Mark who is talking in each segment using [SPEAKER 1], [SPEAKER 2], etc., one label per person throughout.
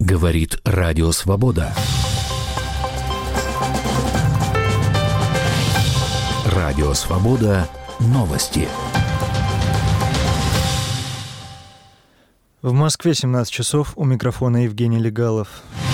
[SPEAKER 1] Говорит Радио Свобода. Радио Свобода. Новости.
[SPEAKER 2] В Москве 17 часов. У микрофона Евгений Легалов.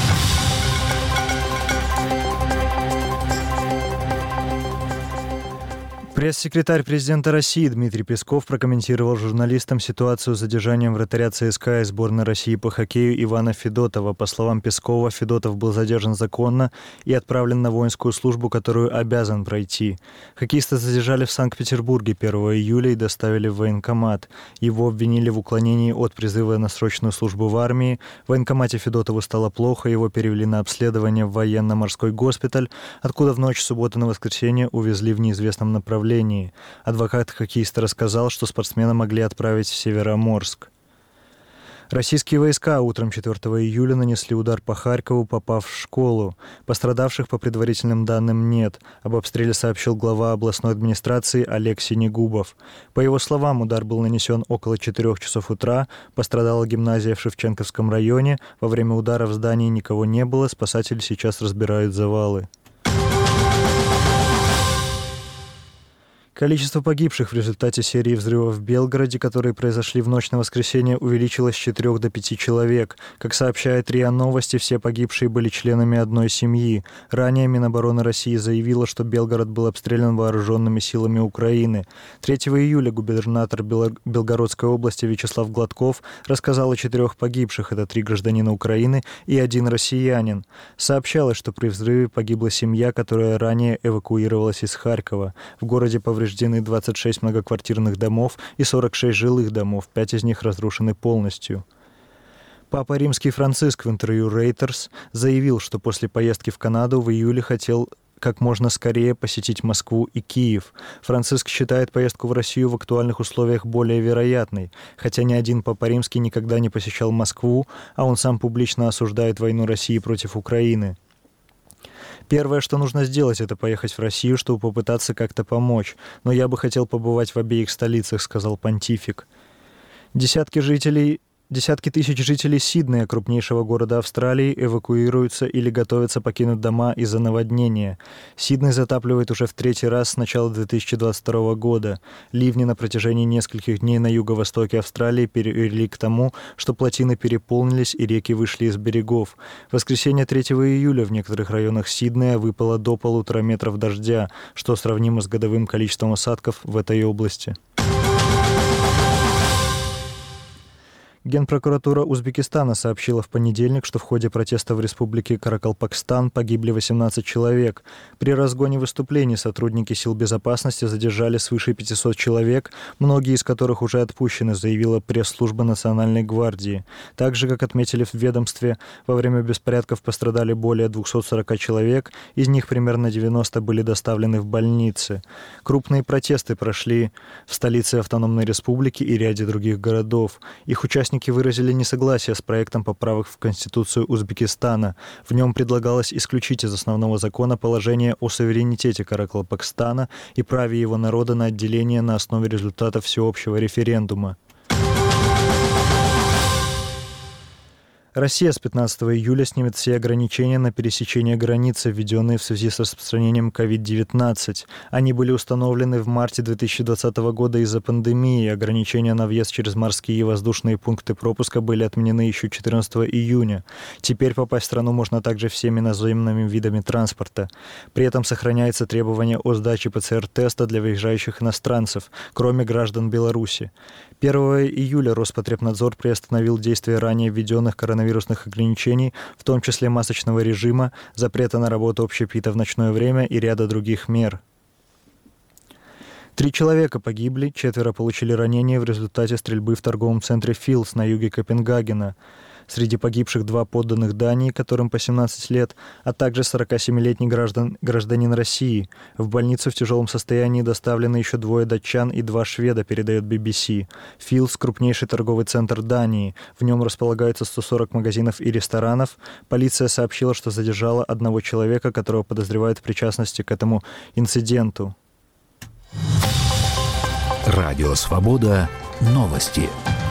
[SPEAKER 2] Пресс-секретарь президента России Дмитрий Песков прокомментировал журналистам ситуацию с задержанием вратаря ЦСКА и сборной России по хоккею Ивана Федотова. По словам Пескова, Федотов был задержан законно и отправлен на воинскую службу, которую обязан пройти. Хоккеиста задержали в Санкт-Петербурге 1 июля и доставили в военкомат. Его обвинили в уклонении от призыва на срочную службу в армии. В военкомате Федотову стало плохо, его перевели на обследование в военно-морской госпиталь, откуда в ночь с субботы на воскресенье увезли в неизвестном направлении. Адвокат хоккеиста рассказал, что спортсмена могли отправить в Североморск. Российские войска утром 4 июля нанесли удар по Харькову, попав в школу. Пострадавших, по предварительным данным, нет. Об обстреле сообщил глава областной администрации Олег Синегубов. По его словам, удар был нанесен около 4 часов утра. Пострадала гимназия в Шевченковском районе. Во время удара в здании никого не было. Спасатели сейчас разбирают завалы. Количество погибших в результате серии взрывов в Белгороде, которые произошли в ночь на воскресенье, увеличилось с 4 до 5 человек. Как сообщает РИА Новости, все погибшие были членами одной семьи. Ранее Минобороны России заявила, что Белгород был обстрелян вооруженными силами Украины. 3 июля губернатор Белгородской области Вячеслав Гладков рассказал о 4 погибших. Это 3 гражданина Украины и 1 россиянин. Сообщалось, что при взрыве погибла семья, которая ранее эвакуировалась из Харькова. В городе повреждены 26 многоквартирных домов и 46 жилых домов, 5 из них разрушены полностью. Папа Римский Франциск в интервью Reuters заявил, что после поездки в Канаду в июле хотел как можно скорее посетить Москву и Киев. Франциск считает поездку в Россию в актуальных условиях более вероятной, хотя ни один Папа Римский никогда не посещал Москву, а он сам публично осуждает войну России против Украины. Первое, что нужно сделать, это поехать в Россию, чтобы попытаться как-то помочь. Но я бы хотел побывать в обеих столицах, сказал понтифик. Десятки тысяч жителей Сиднея, крупнейшего города Австралии, эвакуируются или готовятся покинуть дома из-за наводнения. Сидней затапливает уже в 3-й раз с начала 2022 года. Ливни на протяжении нескольких дней на юго-востоке Австралии привели к тому, что плотины переполнились и реки вышли из берегов. В воскресенье 3 июля в некоторых районах Сиднея выпало до 1,5 метров дождя, что сравнимо с годовым количеством осадков в этой области. Генпрокуратура Узбекистана сообщила в понедельник, что в ходе протеста в республике Каракалпакстан погибли 18 человек. При разгоне выступлений сотрудники сил безопасности задержали свыше 500 человек, многие из которых уже отпущены, заявила пресс-служба Национальной гвардии. Так же, как отметили в ведомстве, во время беспорядков пострадали более 240 человек, из них примерно 90 были доставлены в больницы. Крупные протесты прошли в столице Автономной Республики и ряде других городов. Их участники выразили несогласие с проектом поправок в Конституцию Узбекистана. В нем предлагалось исключить из основного закона положение о суверенитете Каракалпакстана и праве его народа на отделение на основе результатов всеобщего референдума. Россия с 15 июля снимет все ограничения на пересечение границы, введенные в связи с распространением COVID-19. Они были установлены в марте 2020 года из-за пандемии. Ограничения на въезд через морские и воздушные пункты пропуска были отменены еще 14 июня. Теперь попасть в страну можно также всеми наземными видами транспорта. При этом сохраняется требование о сдаче ПЦР-теста для выезжающих иностранцев, кроме граждан Беларуси. 1 июля Роспотребнадзор приостановил действие ранее введенных коронавирусных ограничений, в том числе масочного режима, запрета на работу общепита в ночное время и ряда других мер. 3 человека погибли, 4 получили ранения в результате стрельбы в торговом центре «Филдс» на юге Копенгагена. Среди погибших 2 подданных Дании, которым по 17 лет, а также 47-летний гражданин России. В больницу в тяжелом состоянии доставлены еще 2 датчан и 2 шведа, передает BBC. «Филдс» – крупнейший торговый центр Дании. В нем располагаются 140 магазинов и ресторанов. Полиция сообщила, что задержала 1 человека, которого подозревают в причастности к этому инциденту.
[SPEAKER 1] Радио Свобода. Новости.